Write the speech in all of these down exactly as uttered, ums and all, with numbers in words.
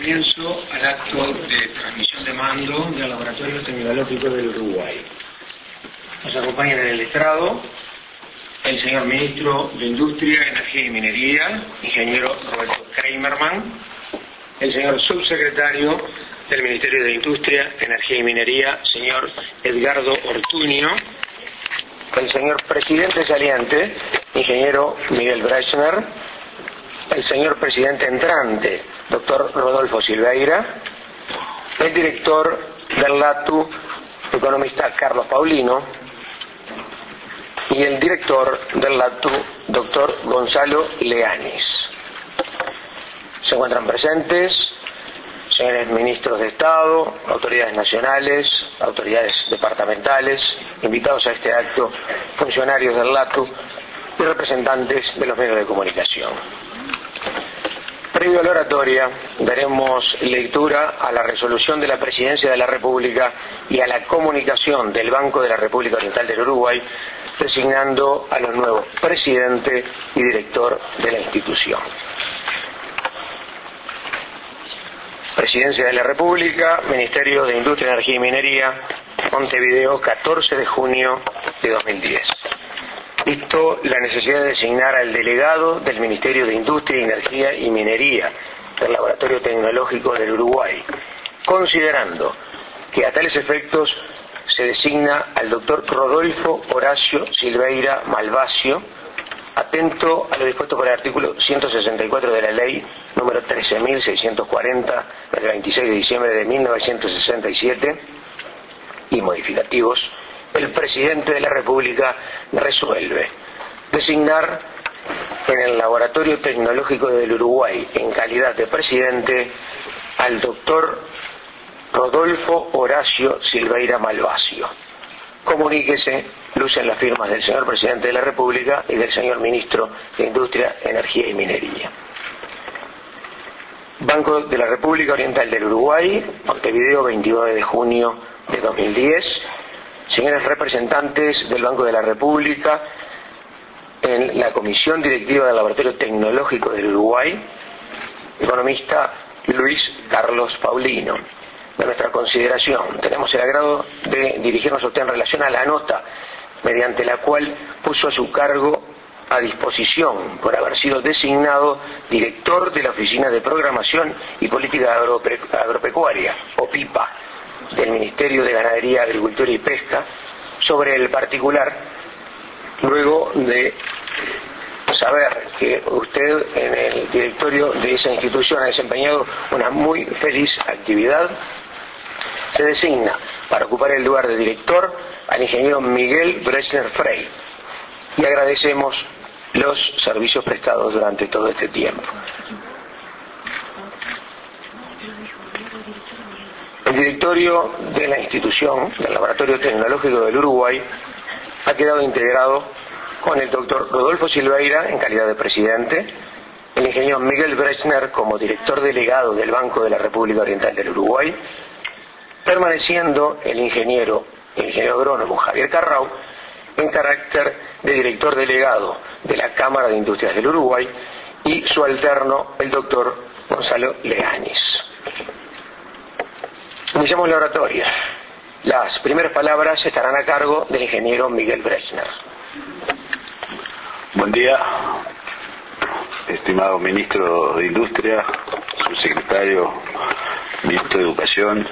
comienzo al acto de transmisión de mando del Laboratorio Tecnológico del Uruguay. Nos acompañan en el estrado el señor Ministro de Industria, Energía y Minería, ingeniero Roberto Kramerman, el señor Subsecretario del Ministerio de Industria, Energía y Minería, señor Edgardo Ortuño, el señor Presidente saliente, ingeniero Miguel Brechner, el señor Presidente entrante, doctor Rodolfo Silveira, el director del LATU, economista Carlos Paulino, y el director del LATU, doctor Gonzalo Leanis. Se encuentran presentes señores ministros de Estado, autoridades nacionales, autoridades departamentales, invitados a este acto, funcionarios del LATU y representantes de los medios de comunicación. Previo a la oratoria, daremos lectura a la resolución de la Presidencia de la República y a la comunicación del Banco de la República Oriental del Uruguay, designando a los nuevos presidente y director de la institución. Presidencia de la República, Ministerio de Industria, Energía y Minería, Montevideo, catorce de junio de dos mil diez. Visto la necesidad de designar al delegado del Ministerio de Industria, Energía y Minería del Laboratorio Tecnológico del Uruguay, considerando que a tales efectos se designa al doctor Rodolfo Horacio Silveira Malvasio, atento a lo dispuesto por el artículo ciento sesenta y cuatro de la ley número trece mil seiscientos cuarenta del veintiséis de diciembre de mil novecientos sesenta y siete y modificativos, el presidente de la República resuelve designar en el Laboratorio Tecnológico del Uruguay, en calidad de presidente, al doctor Rodolfo Horacio Silveira Malvasio. Comuníquese, lucen las firmas del señor presidente de la República y del señor ministro de Industria, Energía y Minería. Banco de la República Oriental del Uruguay, Montevideo, veintinueve de junio de dos mil diez. Señores representantes del Banco de la República en la Comisión Directiva del Laboratorio Tecnológico del Uruguay, economista Luis Carlos Paulino. De nuestra consideración, tenemos el agrado de dirigirnos a usted en relación a la nota mediante la cual puso a su cargo a disposición por haber sido designado director de la Oficina de Programación y Política Agropecuaria, o PIPA, del Ministerio de Ganadería, Agricultura y Pesca, sobre el particular, luego de saber que usted en el directorio de esa institución ha desempeñado una muy feliz actividad. Se designa para ocupar el lugar de director al ingeniero Miguel Brechner Frey y agradecemos los servicios prestados durante todo este tiempo. El directorio de la institución, del Laboratorio Tecnológico del Uruguay, ha quedado integrado con el doctor Rodolfo Silveira en calidad de presidente, el ingeniero Miguel Brechner como director delegado del Banco de la República Oriental del Uruguay, permaneciendo el ingeniero, el ingeniero agrónomo Javier Carrau en carácter de director delegado de la Cámara de Industrias del Uruguay y su alterno, el doctor Gonzalo Leanis. Iniciamos la oratoria. Las primeras palabras estarán a cargo del ingeniero Miguel Brechner. Buen día, estimado ministro de Industria, subsecretario, ministro de Educación,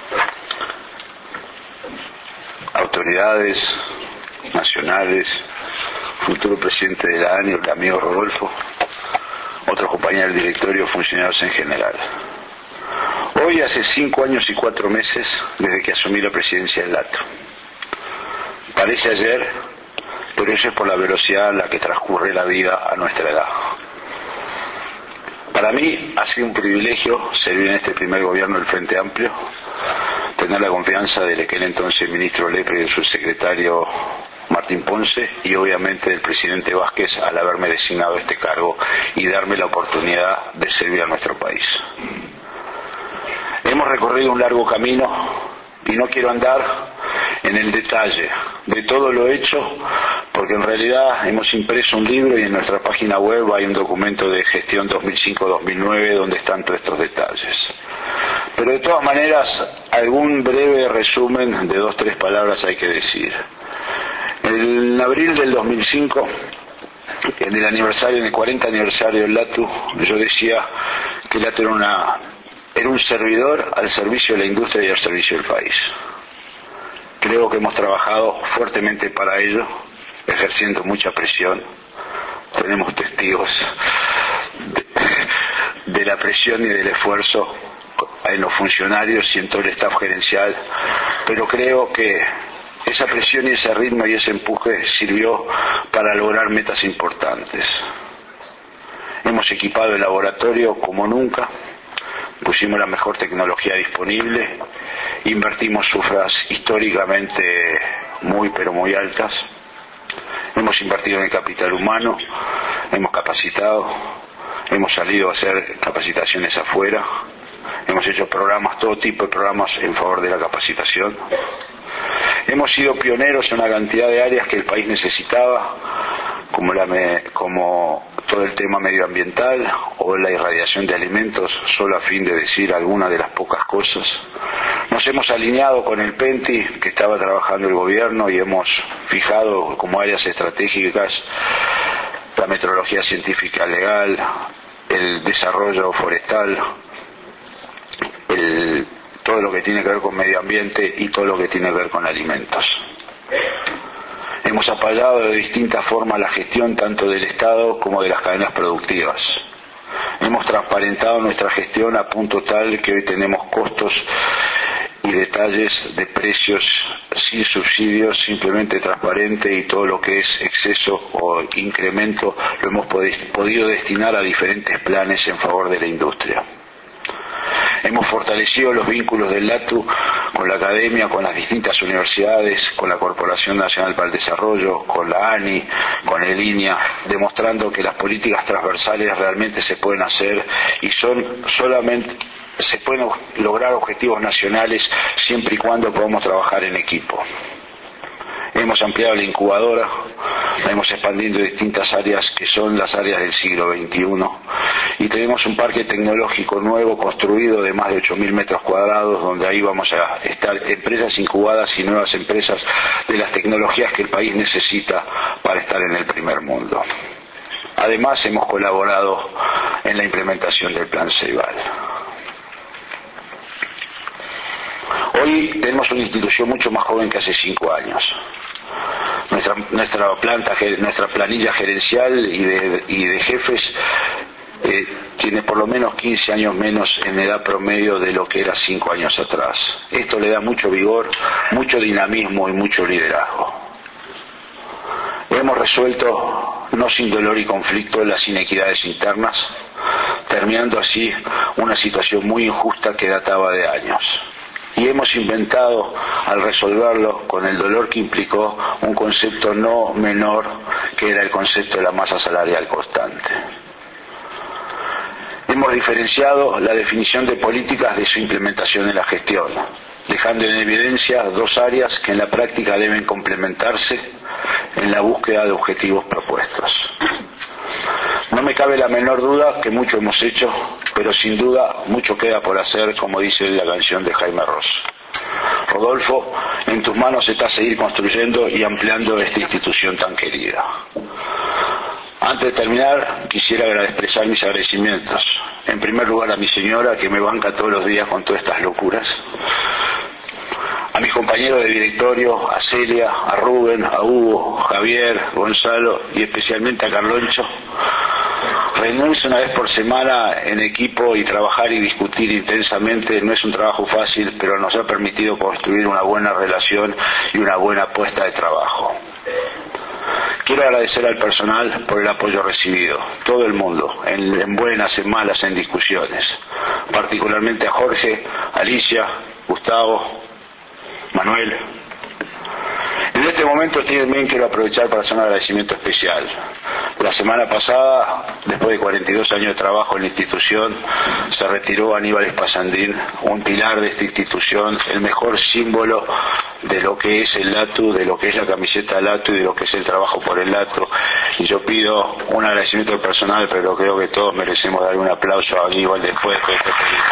autoridades nacionales, futuro presidente de la ANI, el amigo Rodolfo, otros compañeros del directorio, funcionarios en general. Hoy hace cinco años y cuatro meses desde que asumí la presidencia del LATU. Parece ayer, pero eso es por la velocidad en la que transcurre la vida a nuestra edad. Para mí ha sido un privilegio servir en este primer gobierno del Frente Amplio, tener la confianza del aquel entonces ministro Lepre y del subsecretario Martín Ponce y obviamente del presidente Vázquez al haberme designado este cargo y darme la oportunidad de servir a nuestro país. Hemos recorrido un largo camino y no quiero andar en el detalle de todo lo hecho porque porque en realidad hemos impreso un libro y en nuestra página web hay un documento de gestión dos mil cinco dos mil nueve donde están todos estos detalles. Pero de todas maneras, algún breve resumen de dos, tres palabras hay que decir. En abril del dos mil cinco, en el aniversario, en el cuarenta aniversario del LATU, yo decía que el LATU era, una, era un servidor al servicio de la industria y al servicio del país. Creo que hemos trabajado fuertemente para ello, ejerciendo mucha presión. Tenemos testigos de, de la presión y del esfuerzo en los funcionarios y en todo el staff gerencial, pero creo que esa presión y ese ritmo y ese empuje sirvió para lograr metas importantes. Hemos equipado el laboratorio como nunca, pusimos la mejor tecnología disponible, invertimos cifras históricamente muy pero muy altas, hemos invertido en el capital humano, hemos capacitado, hemos salido a hacer capacitaciones afuera, hemos hecho programas, todo tipo de programas en favor de la capacitación. Hemos sido pioneros en una cantidad de áreas que el país necesitaba, como, la me, como todo el tema medioambiental o la irradiación de alimentos, solo a fin de decir algunas de las pocas cosas. Nos hemos alineado con el PENTI que estaba trabajando el gobierno y hemos fijado como áreas estratégicas la metrología científica legal, el desarrollo forestal, el todo lo que tiene que ver con medio ambiente y todo lo que tiene que ver con alimentos. Hemos apoyado de distintas formas la gestión tanto del Estado como de las cadenas productivas. Hemos transparentado nuestra gestión a punto tal que hoy tenemos costos y detalles de precios sin subsidios, simplemente transparente, y todo lo que es exceso o incremento lo hemos podido destinar a diferentes planes en favor de la industria. Hemos fortalecido los vínculos del LATU con la academia, con las distintas universidades, con la Corporación Nacional para el Desarrollo, con la ANI, con el INIA, demostrando que las políticas transversales realmente se pueden hacer y son solamente se pueden lograr objetivos nacionales siempre y cuando podamos trabajar en equipo. Hemos ampliado la incubadora, la hemos expandido en distintas áreas que son las áreas del siglo veintiuno, y tenemos un parque tecnológico nuevo construido de más de ocho mil metros cuadrados, donde ahí vamos a estar empresas incubadas y nuevas empresas de las tecnologías que el país necesita para estar en el primer mundo. Además, hemos colaborado en la implementación del Plan Ceibal. Hoy tenemos una institución mucho más joven que hace cinco años. Nuestra, nuestra, planta, nuestra planilla gerencial y de, y de jefes eh, tiene por lo menos quince años menos en edad promedio de lo que era cinco años atrás. Esto le da mucho vigor, mucho dinamismo y mucho liderazgo. Hemos resuelto, no sin dolor y conflicto, las inequidades internas, terminando así una situación muy injusta que databa de años. Y hemos inventado, al resolverlo, con el dolor que implicó, un concepto no menor, que era el concepto de la masa salarial constante. Hemos diferenciado la definición de políticas de su implementación en la gestión, dejando en evidencia dos áreas que en la práctica deben complementarse en la búsqueda de objetivos propuestos. No me cabe la menor duda que mucho hemos hecho, pero sin duda mucho queda por hacer, como dice la canción de Jaime Ross. Rodolfo, en tus manos está seguir construyendo y ampliando esta institución tan querida. Antes de terminar, quisiera expresar mis agradecimientos. En primer lugar a mi señora, que me banca todos los días con todas estas locuras. A mis compañeros de directorio, a Celia, a Rubén, a Hugo, Javier, Gonzalo y especialmente a Carloncho. Reunirse una vez por semana en equipo y trabajar y discutir intensamente no es un trabajo fácil, pero nos ha permitido construir una buena relación y una buena apuesta de trabajo. Quiero agradecer al personal por el apoyo recibido, todo el mundo, en, en buenas, en malas, en discusiones, particularmente a Jorge, Alicia, Gustavo, Manuel. En este momento también quiero aprovechar para hacer un agradecimiento especial. La semana pasada, después de cuarenta y dos años de trabajo en la institución, se retiró Aníbal Espasandín, un pilar de esta institución, el mejor símbolo de lo que es el LATU, de lo que es la camiseta LATU y de lo que es el trabajo por el LATU. Y yo pido un agradecimiento personal, pero creo que todos merecemos dar un aplauso a Aníbal después de este pedido.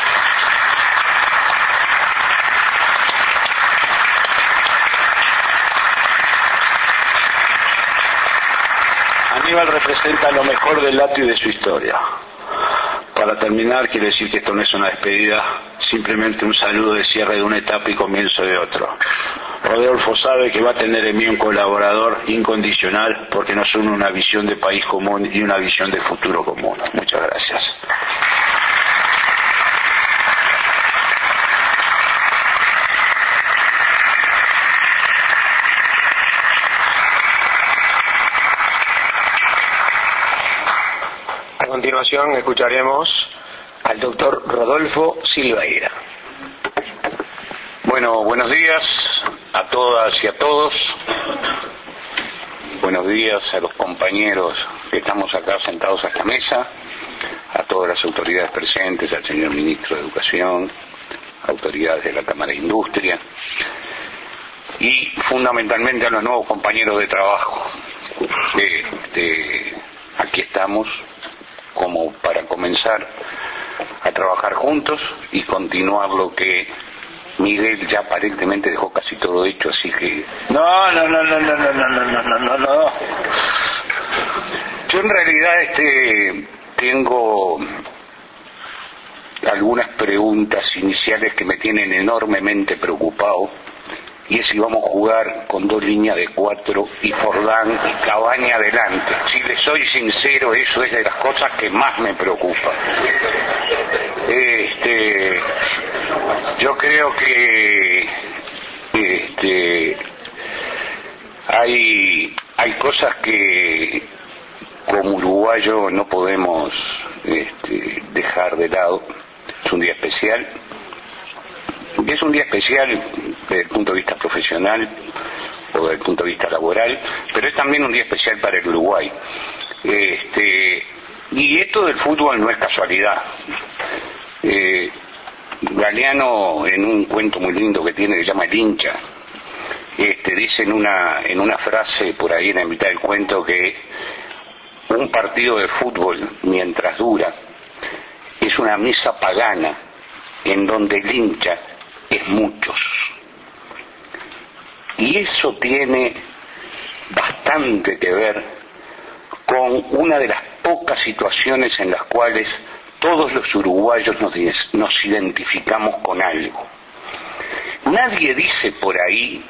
Aníbal representa lo mejor del LATU y de su historia. Para terminar, quiero decir que esto no es una despedida, simplemente un saludo de cierre de una etapa y comienzo de otro. Rodolfo sabe que va a tener en mí un colaborador incondicional porque nos une una visión de país común y una visión de futuro común. Muchas gracias. A continuación escucharemos al doctor Rodolfo Silveira. Bueno, buenos días a todas y a todos. Buenos días a los compañeros que estamos acá sentados a esta mesa, a todas las autoridades presentes, al señor Ministro de Educación, autoridades de la Cámara de Industria y fundamentalmente a los nuevos compañeros de trabajo. Este, aquí estamos como para comenzar a trabajar juntos y continuar lo que Miguel ya aparentemente dejó casi todo hecho, así que... No, no, no, no, no, no, no, no, no, no, no. Yo en realidad este tengo algunas preguntas iniciales que me tienen enormemente preocupado, y es si vamos a jugar con dos líneas de cuatro y Forlán y Cavani adelante. Si les soy sincero, eso es de las cosas que más me preocupa. Este, yo creo que este, hay hay cosas que como uruguayo no podemos este, dejar de lado. Es un día especial. Es un día especial desde el punto de vista profesional o desde el punto de vista laboral, pero es también un día especial para el Uruguay. Este, y esto del fútbol no es casualidad. Eh, Galeano, en un cuento muy lindo que tiene que se llama El hincha, este, dice en una, en una frase por ahí en la mitad del cuento que un partido de fútbol, mientras dura, es una misa pagana en donde el hincha es muchos. Y eso tiene bastante que ver con una de las pocas situaciones en las cuales todos los uruguayos nos, nos identificamos con algo. Nadie dice por ahí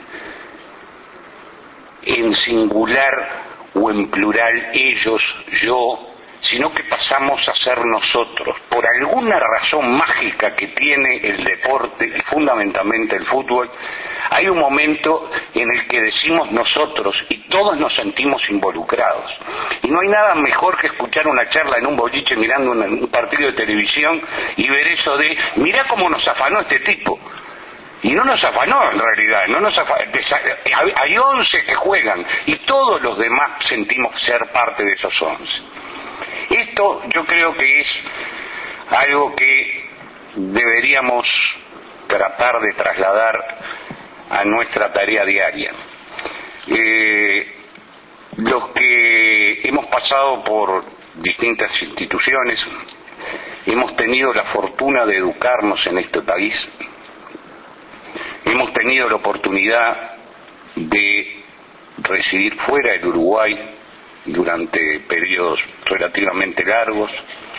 en singular o en plural ellos, yo, sino que pasamos a ser nosotros. Por alguna razón mágica que tiene el deporte y fundamentalmente el fútbol, hay un momento en el que decimos nosotros y todos nos sentimos involucrados. Y no hay nada mejor que escuchar una charla en un boliche mirando un, un partido de televisión y ver eso de, mirá cómo nos afanó este tipo. Y no nos afanó en realidad, no nos afanó. Hay once que juegan y todos los demás sentimos ser parte de esos once. Esto yo creo que es algo que deberíamos tratar de trasladar a nuestra tarea diaria. Eh, los que hemos pasado por distintas instituciones, hemos tenido la fortuna de educarnos en este país, hemos tenido la oportunidad de residir fuera del Uruguay durante periodos relativamente largos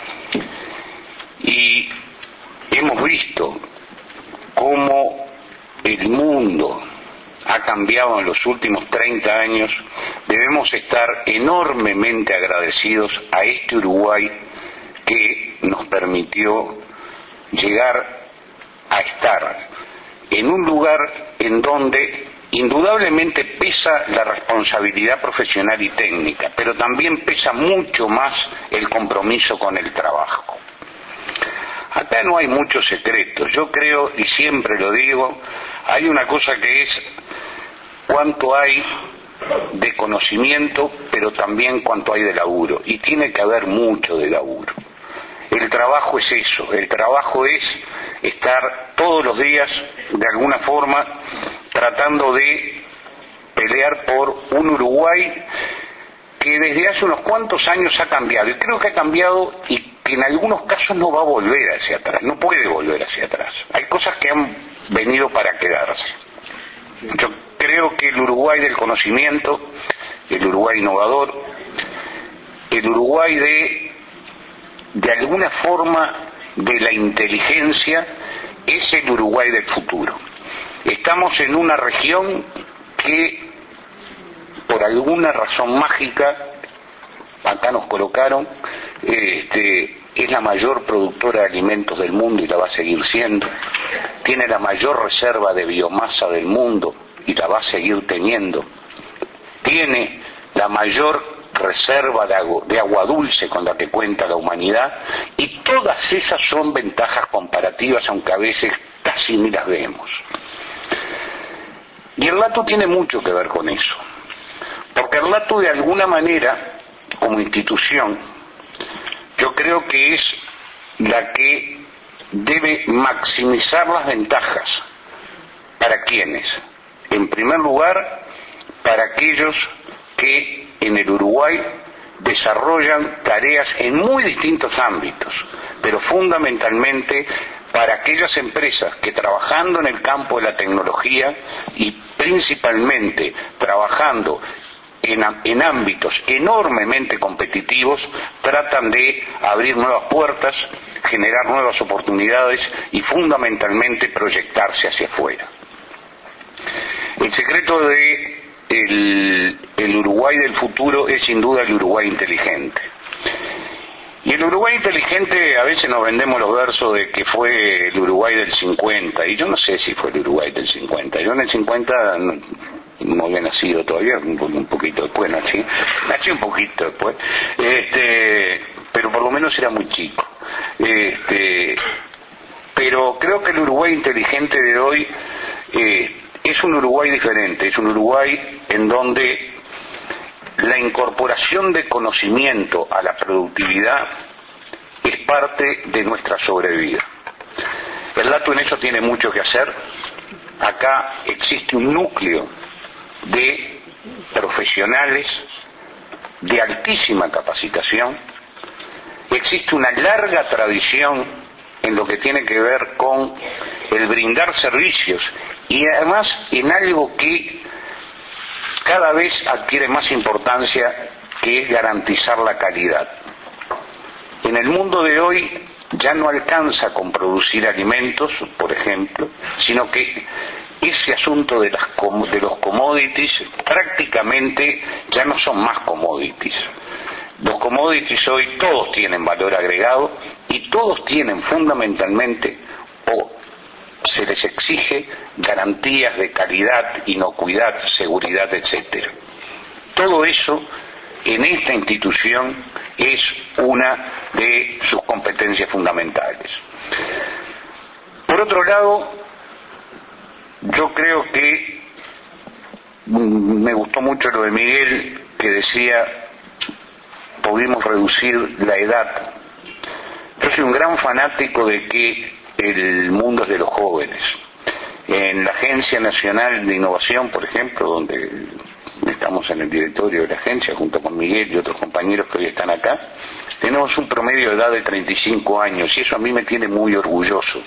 y hemos visto cómo el mundo ha cambiado en los últimos treinta años. Debemos estar enormemente agradecidos a este Uruguay que nos permitió llegar a estar en un lugar en donde indudablemente pesa la responsabilidad profesional y técnica, pero también pesa mucho más el compromiso con el trabajo. Acá no hay muchos secretos. Yo creo, y siempre lo digo, hay una cosa que es cuánto hay de conocimiento, pero también cuánto hay de laburo. Y tiene que haber mucho de laburo. El trabajo es eso. El trabajo es estar todos los días, de alguna forma, tratando de pelear por un Uruguay que desde hace unos cuantos años ha cambiado, y creo que ha cambiado y que en algunos casos no va a volver hacia atrás, no puede volver hacia atrás. Hay cosas que han venido para quedarse. Yo creo que el Uruguay del conocimiento, el Uruguay innovador, el Uruguay de, de alguna forma, de la inteligencia, es el Uruguay del futuro. Estamos en una región que, por alguna razón mágica, acá nos colocaron, este, es la mayor productora de alimentos del mundo y la va a seguir siendo. Tiene la mayor reserva de biomasa del mundo y la va a seguir teniendo. Tiene la mayor reserva de agua, de agua dulce con la que cuenta la humanidad, y todas esas son ventajas comparativas, aunque a veces casi ni las vemos. Y el LATU tiene mucho que ver con eso, porque el LATU, de alguna manera, como institución, yo creo que es la que debe maximizar las ventajas. ¿Para quiénes? En primer lugar, para aquellos que en el Uruguay desarrollan tareas en muy distintos ámbitos, pero fundamentalmente para aquellas empresas que, trabajando en el campo de la tecnología y principalmente trabajando en, en ámbitos enormemente competitivos, tratan de abrir nuevas puertas, generar nuevas oportunidades y fundamentalmente proyectarse hacia afuera. El secreto de el, el Uruguay del futuro es sin duda el Uruguay inteligente. Y el Uruguay inteligente, a veces nos vendemos los versos de que fue el Uruguay del cincuenta, y yo no sé si fue el Uruguay del cincuenta. Yo en el cincuenta no, no había nacido todavía, un, un poquito después nací, nací un poquito después, este, pero por lo menos era muy chico. Este, pero creo que el Uruguay inteligente de hoy eh, es un Uruguay diferente, es un Uruguay en donde la incorporación de conocimiento a la productividad es parte de nuestra sobrevida. El LATU en eso tiene mucho que hacer. Acá existe un núcleo de profesionales de altísima capacitación. Existe una larga tradición en lo que tiene que ver con el brindar servicios, y además en algo que cada vez adquiere más importancia, que es garantizar la calidad. En el mundo de hoy ya no alcanza con producir alimentos, por ejemplo, sino que ese asunto de, las, de los commodities prácticamente ya no son más commodities. Los commodities hoy todos tienen valor agregado y todos tienen fundamentalmente, o se les exige, garantías de calidad, inocuidad, seguridad, etcétera. Todo eso en esta institución es una de sus competencias fundamentales. Por otro lado, yo creo que me gustó mucho lo de Miguel, que decía pudimos reducir la edad. Yo soy un gran fanático de que el mundo es de los jóvenes. En la Agencia Nacional de Innovación, por ejemplo, donde estamos en el directorio de la agencia junto con Miguel y otros compañeros que hoy están acá, tenemos un promedio de edad de treinta y cinco años, y eso a mí me tiene muy orgulloso.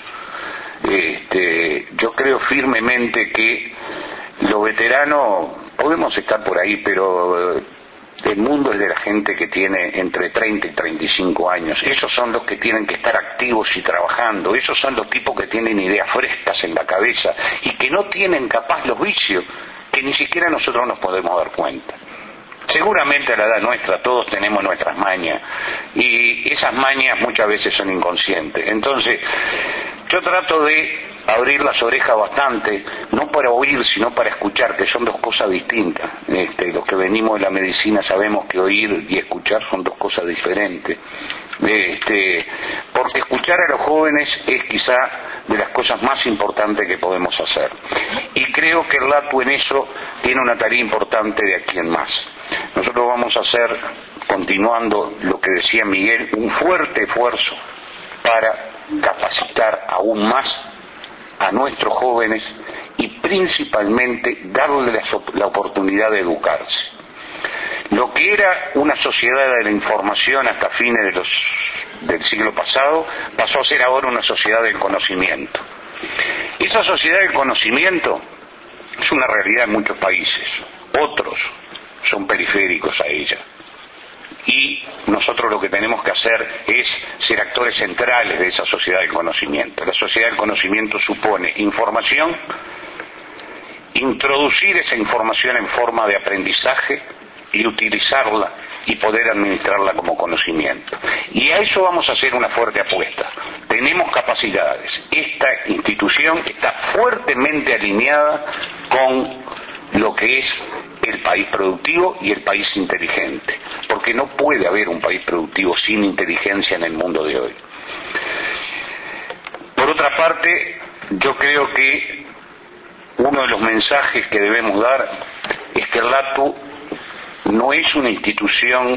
Este, yo creo firmemente que los veteranos podemos estar por ahí, pero el mundo es de la gente que tiene entre treinta y treinta y cinco años. Esos son los que tienen que estar activos y trabajando. Esos son los tipos que tienen ideas frescas en la cabeza y que no tienen capaz los vicios que ni siquiera nosotros nos podemos dar cuenta. Seguramente a la edad nuestra todos tenemos nuestras mañas, y esas mañas muchas veces son inconscientes. Entonces yo trato de abrir las orejas bastante, no para oír sino para escuchar, que son dos cosas distintas. Este, los que venimos de la medicina sabemos que oír y escuchar son dos cosas diferentes. Este, porque escuchar a los jóvenes es quizá de las cosas más importantes que podemos hacer, y creo que el LATU en eso tiene una tarea importante de aquí en más. Nosotros vamos a hacer, continuando lo que decía Miguel, un fuerte esfuerzo para capacitar aún más a nuestros jóvenes y principalmente darle la, la oportunidad de educarse. Lo que era una sociedad de la información hasta fines de los, del siglo pasado pasó a ser ahora una sociedad del conocimiento. Esa sociedad del conocimiento es una realidad en muchos países, otros son periféricos a ella. Y nosotros lo que tenemos que hacer es ser actores centrales de esa sociedad del conocimiento. La sociedad del conocimiento supone información, introducir esa información en forma de aprendizaje y utilizarla y poder administrarla como conocimiento. Y a eso vamos a hacer una fuerte apuesta. Tenemos capacidades. Esta institución está fuertemente alineada con lo que es el país productivo y el país inteligente, porque no puede haber un país productivo sin inteligencia en el mundo de hoy. Por otra parte, yo creo que uno de los mensajes que debemos dar es que el LATU no es una institución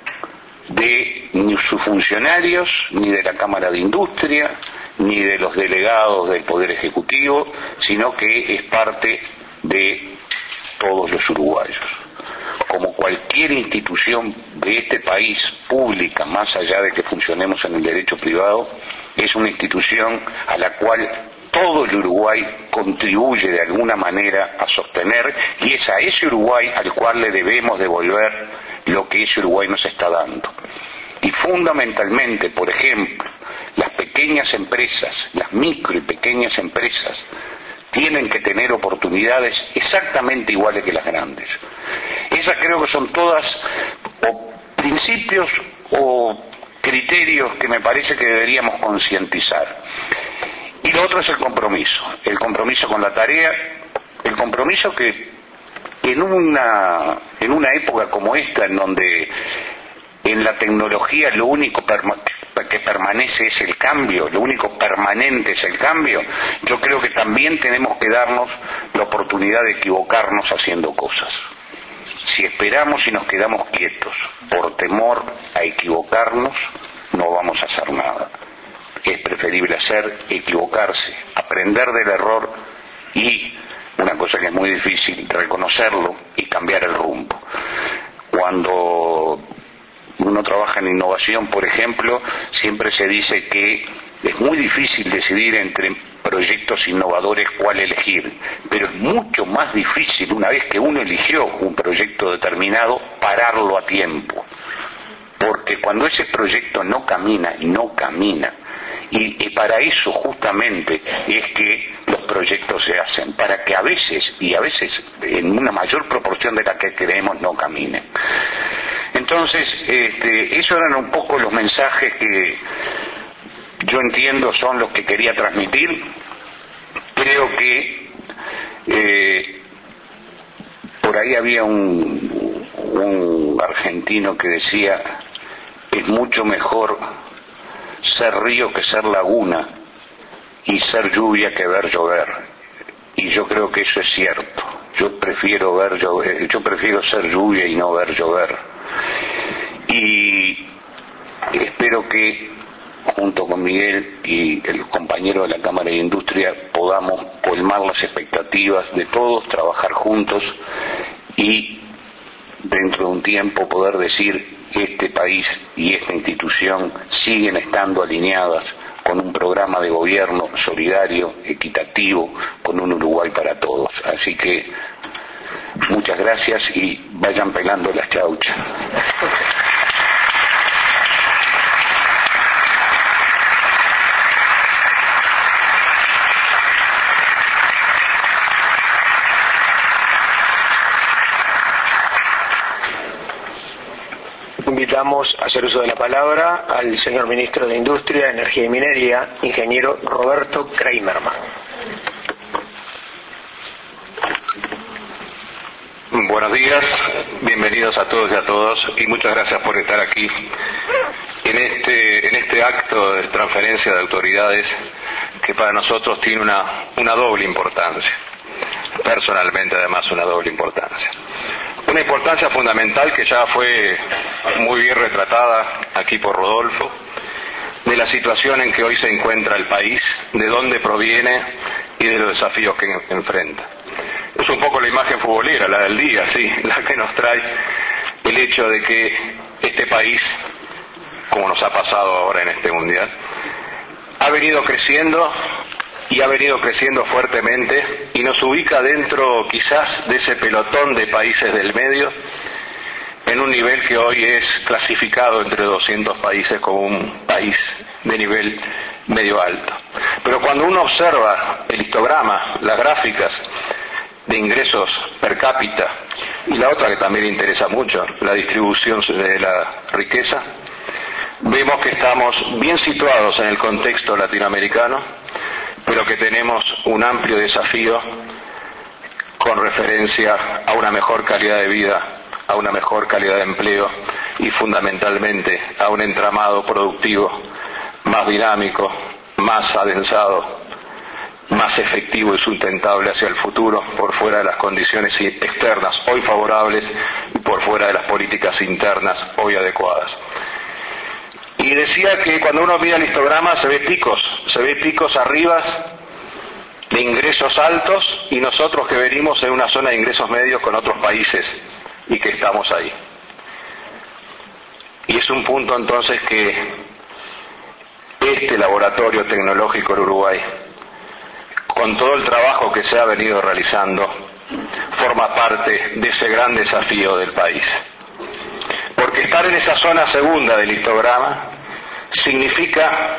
de ni sus funcionarios, ni de la Cámara de Industria, ni de los delegados del Poder Ejecutivo, sino que es parte de todos los uruguayos. Como cualquier institución de este país pública, más allá de que funcionemos en el derecho privado, es una institución a la cual todo el Uruguay contribuye de alguna manera a sostener, y es a ese Uruguay al cual le debemos devolver lo que ese Uruguay nos está dando. Y fundamentalmente, por ejemplo, las pequeñas empresas, las micro y pequeñas empresas, tienen que tener oportunidades exactamente iguales que las grandes. Esas creo que son todas o principios o criterios que me parece que deberíamos concientizar. Y lo otro es el compromiso, el compromiso con la tarea, el compromiso que en una, en una época como esta, en donde en la tecnología lo único perma- que permanece es el cambio, lo único permanente es el cambio, yo creo que también tenemos que darnos la oportunidad de equivocarnos haciendo cosas. Si esperamos y nos quedamos quietos por temor a equivocarnos, no vamos a hacer nada. Es preferible hacer, equivocarse, aprender del error y, una cosa que es muy difícil, reconocerlo y cambiar el rumbo. Cuando uno trabaja en innovación, por ejemplo, siempre se dice que es muy difícil decidir entre proyectos innovadores cuál elegir, pero es mucho más difícil, una vez que uno eligió un proyecto determinado, pararlo a tiempo. Porque cuando ese proyecto no camina, no camina. Y, y para eso justamente es que los proyectos se hacen, para que a veces, y a veces en una mayor proporción de la que creemos, no caminen. Entonces, este, esos eran un poco los mensajes que yo entiendo son los que quería transmitir. Creo que eh, por ahí había un, un argentino que decía: es mucho mejor ser río que ser laguna, y ser lluvia que ver llover. Y yo creo que eso es cierto. Yo prefiero ver llover, yo prefiero ser lluvia y no ver llover. Y espero que junto con Miguel y el compañero de la Cámara de Industria podamos colmar las expectativas de todos, trabajar juntos y dentro de un tiempo poder decir: este país y esta institución siguen estando alineadas con un programa de gobierno solidario, equitativo, con un Uruguay para todos. Así que muchas gracias y vayan pelando las chauchas. Invitamos a hacer uso de la palabra al señor ministro de Industria, Energía y Minería, ingeniero Roberto Kramerman. Buenos días, bienvenidos a todos y a todas, y muchas gracias por estar aquí en este, en este acto de transferencia de autoridades que para nosotros tiene una, una doble importancia, personalmente además una doble importancia. Una importancia fundamental que ya fue muy bien retratada aquí por Rodolfo, de la situación en que hoy se encuentra el país, de dónde proviene y de los desafíos que enfrenta. Es un poco la imagen futbolera, la del día, sí, la que nos trae el hecho de que este país, como nos ha pasado ahora en este mundial, ha venido creciendo y ha venido creciendo fuertemente y nos ubica dentro quizás de ese pelotón de países del medio en un nivel que hoy es clasificado entre doscientos países como un país de nivel medio alto. Pero cuando uno observa el histograma, las gráficas de ingresos per cápita y la otra que también interesa mucho, la distribución de la riqueza, vemos que estamos bien situados en el contexto latinoamericano, pero que tenemos un amplio desafío con referencia a una mejor calidad de vida, a una mejor calidad de empleo y fundamentalmente a un entramado productivo más dinámico, más adensado, más efectivo y sustentable hacia el futuro, por fuera de las condiciones externas hoy favorables y por fuera de las políticas internas hoy adecuadas. Y decía que cuando uno mira el histograma se ve picos, se ve picos arriba de ingresos altos y nosotros que venimos en una zona de ingresos medios con otros países y que estamos ahí. Y es un punto entonces que este laboratorio tecnológico en Uruguay, con todo el trabajo que se ha venido realizando, forma parte de ese gran desafío del país. Porque estar en esa zona segunda del histograma significa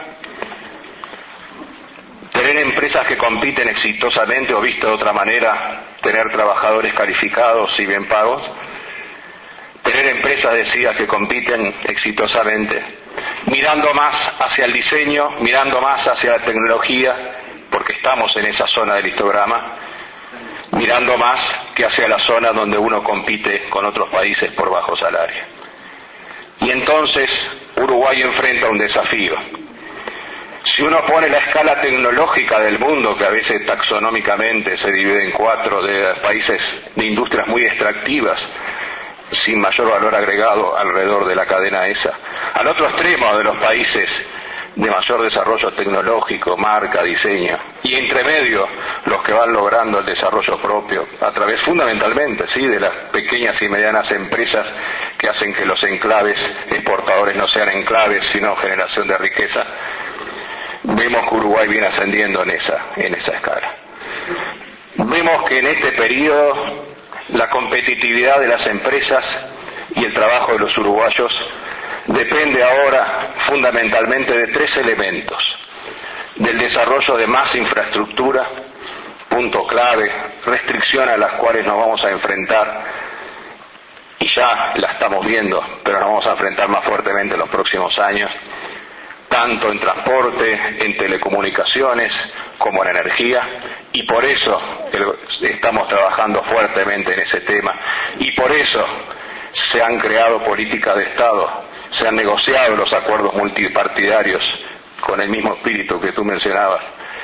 tener empresas que compiten exitosamente, o visto de otra manera, tener trabajadores calificados y bien pagos, tener empresas, decía, que compiten exitosamente, mirando más hacia el diseño, mirando más hacia la tecnología, porque estamos en esa zona del histograma, mirando más que hacia la zona donde uno compite con otros países por bajo salario. Y entonces Uruguay enfrenta un desafío. Si uno pone la escala tecnológica del mundo, que a veces taxonómicamente se divide en cuatro, de países de industrias muy extractivas, sin mayor valor agregado alrededor de la cadena esa, al otro extremo de los países de mayor desarrollo tecnológico, marca, diseño, y entre medio los que van logrando el desarrollo propio a través fundamentalmente sí de las pequeñas y medianas empresas que hacen que los enclaves exportadores no sean enclaves sino generación de riqueza, vemos que Uruguay viene ascendiendo en esa, en esa escala. Vemos que en este periodo la competitividad de las empresas y el trabajo de los uruguayos depende ahora fundamentalmente de tres elementos: del desarrollo de más infraestructura, punto clave, restricción a las cuales nos vamos a enfrentar, y ya la estamos viendo, pero nos vamos a enfrentar más fuertemente en los próximos años, tanto en transporte, en telecomunicaciones, como en energía, y por eso estamos trabajando fuertemente en ese tema, y por eso se han creado políticas de Estado, se han negociado los acuerdos multipartidarios con el mismo espíritu que tú mencionabas,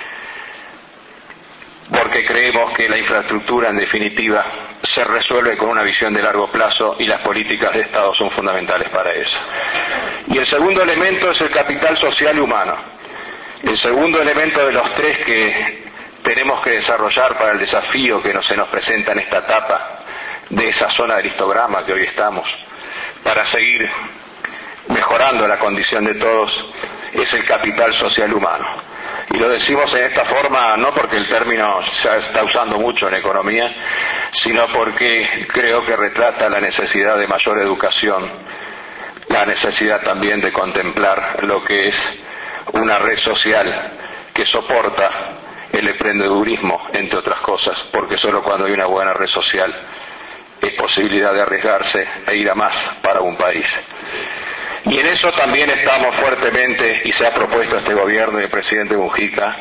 porque creemos que la infraestructura en definitiva se resuelve con una visión de largo plazo y las políticas de Estado son fundamentales para eso. Y el segundo elemento es el capital social y humano. El segundo elemento de los tres que tenemos que desarrollar para el desafío que se nos presenta en esta etapa de esa zona del histograma que hoy estamos, para seguir mejorando la condición de todos, es el capital social humano. Y lo decimos en esta forma no porque el término se está usando mucho en economía, sino porque creo que retrata la necesidad de mayor educación, la necesidad también de contemplar lo que es una red social que soporta el emprendedurismo, entre otras cosas, porque solo cuando hay una buena red social hay posibilidad de arriesgarse e ir a más para un país. Y en eso también estamos fuertemente, y se ha propuesto este gobierno del presidente Mujica,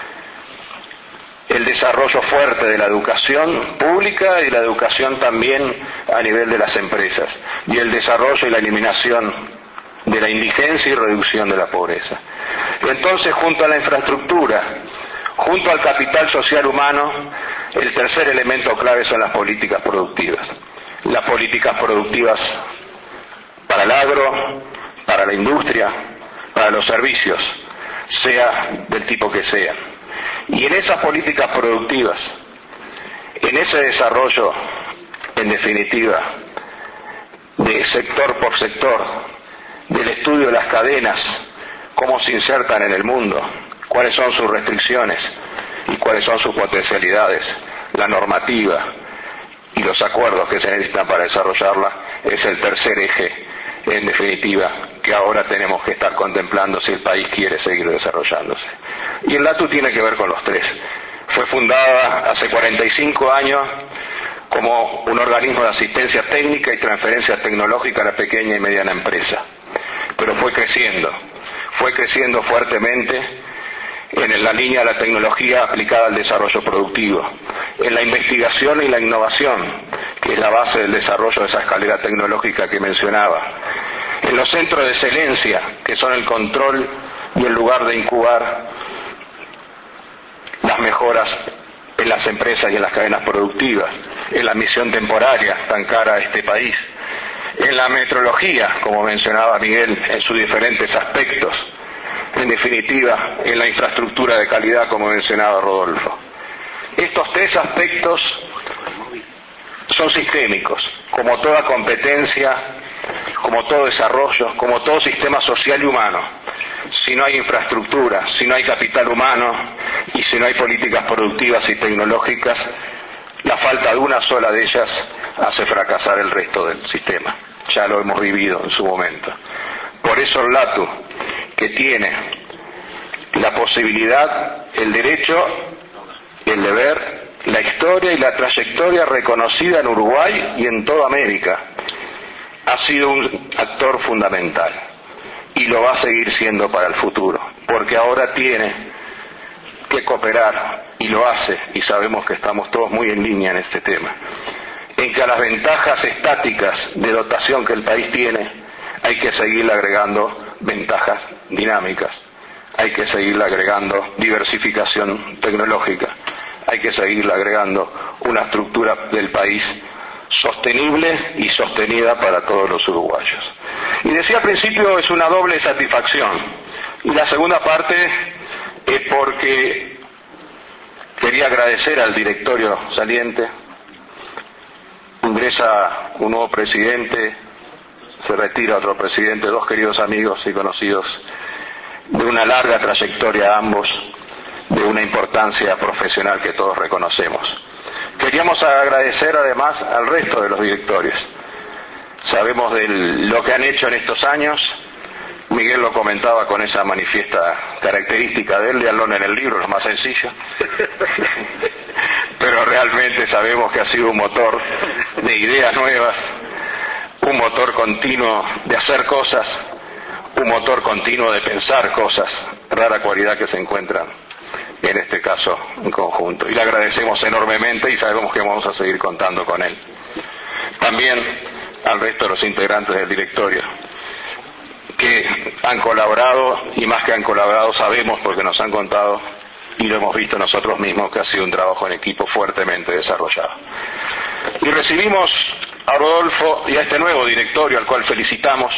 el desarrollo fuerte de la educación pública y la educación también a nivel de las empresas, y el desarrollo y la eliminación de la indigencia y reducción de la pobreza. Entonces, junto a la infraestructura, junto al capital social humano, el tercer elemento clave son las políticas productivas. Las políticas productivas para el agro, para la industria, para los servicios, sea del tipo que sea. Y en esas políticas productivas, en ese desarrollo, en definitiva, de sector por sector, del estudio de las cadenas, cómo se insertan en el mundo, cuáles son sus restricciones y cuáles son sus potencialidades, la normativa y los acuerdos que se necesitan para desarrollarla, es el tercer eje, en definitiva, que ahora tenemos que estar contemplando si el país quiere seguir desarrollándose. Y el LATU tiene que ver con los tres. Fue fundada hace cuarenta y cinco años como un organismo de asistencia técnica y transferencia tecnológica a la pequeña y mediana empresa, pero fue creciendo, fue creciendo fuertemente en la línea de la tecnología aplicada al desarrollo productivo, en la investigación y la innovación, que es la base del desarrollo de esa escalera tecnológica que mencionaba, en los centros de excelencia, que son el control y el lugar de incubar las mejoras en las empresas y en las cadenas productivas, en la misión temporaria tan cara a este país, en la metrología, como mencionaba Miguel, en sus diferentes aspectos, en definitiva, en la infraestructura de calidad, como mencionaba Rodolfo. Estos tres aspectos son sistémicos, como toda competencia, como todo desarrollo, como todo sistema social y humano. Si no hay infraestructura, si no hay capital humano y si no hay políticas productivas y tecnológicas, la falta de una sola de ellas hace fracasar el resto del sistema. Ya lo hemos vivido en su momento. Por eso el LATU, que tiene la posibilidad, el derecho, el deber, la historia y la trayectoria reconocida en Uruguay y en toda América, ha sido un actor fundamental y lo va a seguir siendo para el futuro, porque ahora tiene que cooperar, y lo hace, y sabemos que estamos todos muy en línea en este tema, en que a las ventajas estáticas de dotación que el país tiene hay que seguirle agregando ventajas dinámicas, hay que seguirle agregando diversificación tecnológica, hay que seguirle agregando una estructura del país sostenible y sostenida para todos los uruguayos. Y decía al principio, es una doble satisfacción, y la segunda parte es porque quería agradecer al directorio saliente. Ingresa un nuevo presidente, se retira otro presidente, dos queridos amigos y conocidos de una larga trayectoria ambos, de una importancia profesional que todos reconocemos. Queríamos agradecer además al resto de los directorios. Sabemos de lo que han hecho en estos años. Miguel lo comentaba con esa manifiesta característica de él, leanlo en el libro, lo más sencillo. Pero realmente sabemos que ha sido un motor de ideas nuevas, un motor continuo de hacer cosas, un motor continuo de pensar cosas, rara cualidad que se encuentra en este caso en conjunto. Y le agradecemos enormemente y sabemos que vamos a seguir contando con él. También al resto de los integrantes del directorio, que han colaborado, y más que han colaborado sabemos porque nos han contado y lo hemos visto nosotros mismos que ha sido un trabajo en equipo fuertemente desarrollado. Y recibimos a Rodolfo y a este nuevo directorio al cual felicitamos,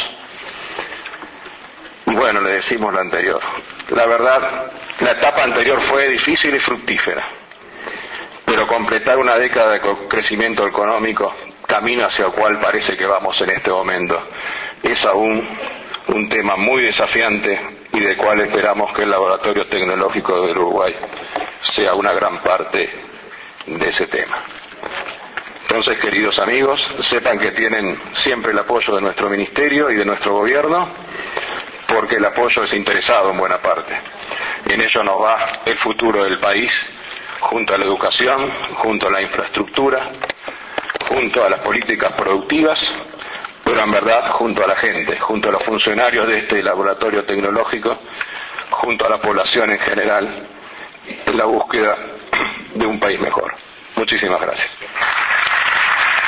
y bueno, le decimos lo anterior. La verdad, la etapa anterior fue difícil y fructífera, pero completar una década de crecimiento económico, camino hacia el cual parece que vamos en este momento, es aún un tema muy desafiante y del cual esperamos que el Laboratorio Tecnológico del Uruguay sea una gran parte de ese tema. Entonces, queridos amigos, sepan que tienen siempre el apoyo de nuestro ministerio y de nuestro gobierno, porque el apoyo es interesado en buena parte. En ello nos va el futuro del país, junto a la educación, junto a la infraestructura, junto a las políticas productivas, pero en verdad junto a la gente, junto a los funcionarios de este laboratorio tecnológico, junto a la población en general, en la búsqueda de un país mejor. Muchísimas gracias.